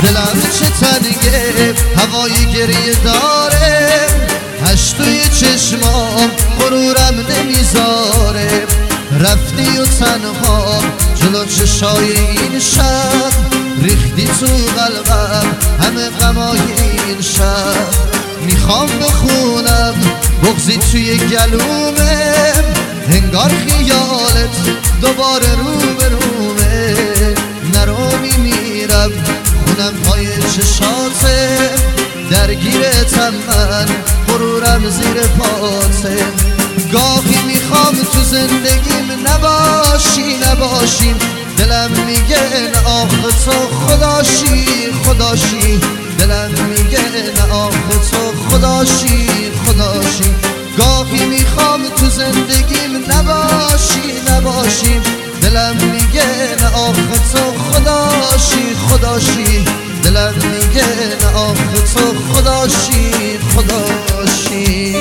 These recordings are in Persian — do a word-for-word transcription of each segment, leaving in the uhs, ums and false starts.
دلم چه تنگه هوای گریه داره، هش توی چشمام غرورم نمیذاره. رفتی و تنها جلو چشای این شب، ریختی تو قلبم همه غمای این شب. میخوام بخونم بغضی توی گلومه، انگار خیالت دوباره رو به رومه. نرو میمیرم خونم پای چشاته، درگیرتم من غرورم زیر پاته. گاهی میخوام تو زندگیم نباشی نباشی، دلم میگه نه آخه تو خداشی خداشی. دلم میگه نه آخه تو خداشی خداشی. گاهی میخوام تو زندگیم نباشی نباشی، دلم میگه نه آخه تو خداشی خداشی. دلم میگه نه آخه تو خداشی خداشی.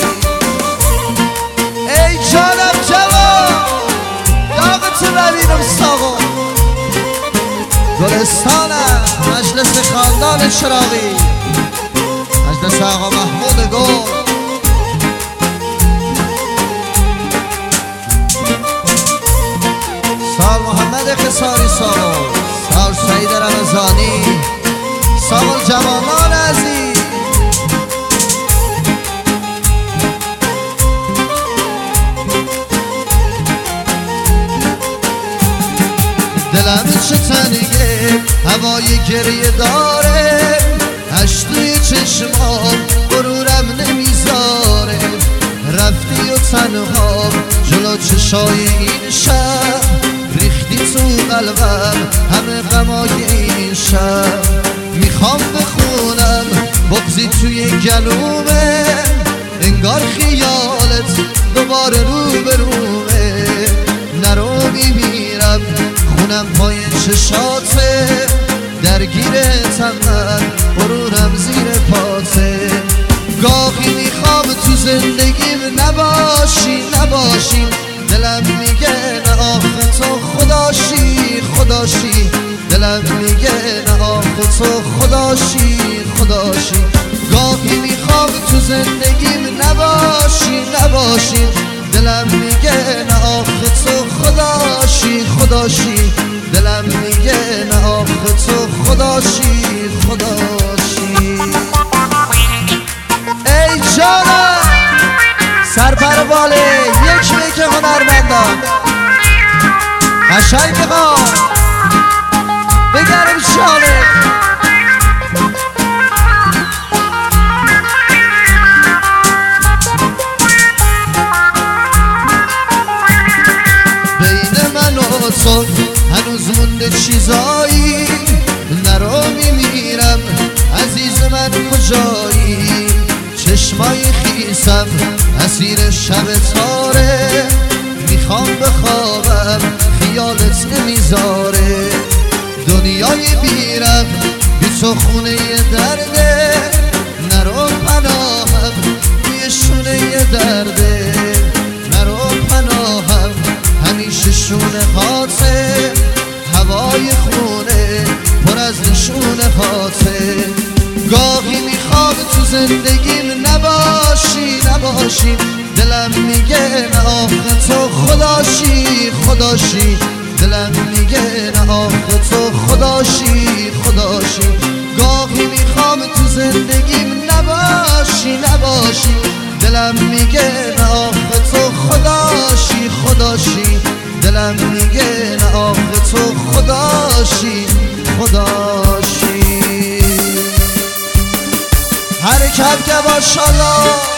ای جانم جوان داغت ببینم ساقا، گلستانم مجلس خاندان شراقی، مجلس آقا محمود گل. سال محمد خساری سال، سال سعید رمضانی، سال جوانان عزیز. دلم چه تنگه هوای گریه داره، هش توی چشمام غرورم نمیذاره. رفتی و تنها جلو چشای این شب، ریختی تو قلبم همه غمای این شب. میخوام بخونم بغضی توی گلومه، انگار خیالت دوباره رو به رومه. نرو میمیرم خونم پای چشاته، درگیرتم من غرورم زیر پاته. گاهی میخوام تو زندگیم نباشی نباشی، دلم میگه نه آخه تو خداشی خداشی. دلم میگه نه آخه تو خداشی خداشی. گاهی میخوام تو زندگیم نباشی نباشی، دلم میگه نه آخه تو خداشی خداشی. دلم میگه نه آخه تو خداشی خداشی. ای جانم سرپر باله یک میک هنرمندان قشنگ بخوام بگرم شانه. بین من و تو هنوز مونده چیزایی، نرو میمیرم عزیز من کجایی. چشمای خیسم اسیر شب تاره، میخوام بخوابم خیالت نمیذاره. دنیای بیرم بی تو خونه درده، نرو پناهم بی شونه درده. نرو پناهم همیشه شونه هاته، هوای خونه پر از نشونه هاته. گاهی میخوام تو زندگیم نباشی نباشی، دلم میگه نه آخه تو خداشی خداشی. دلم میگه نه آخه تو خداشی خداشی. گاهی میخوام تو زندگیم نباشی نباشی، دلم میگه نه آخه تو خداشی خداشی. دلم میگه نه آخه تو خداشی خداشی. حرکت که باشالله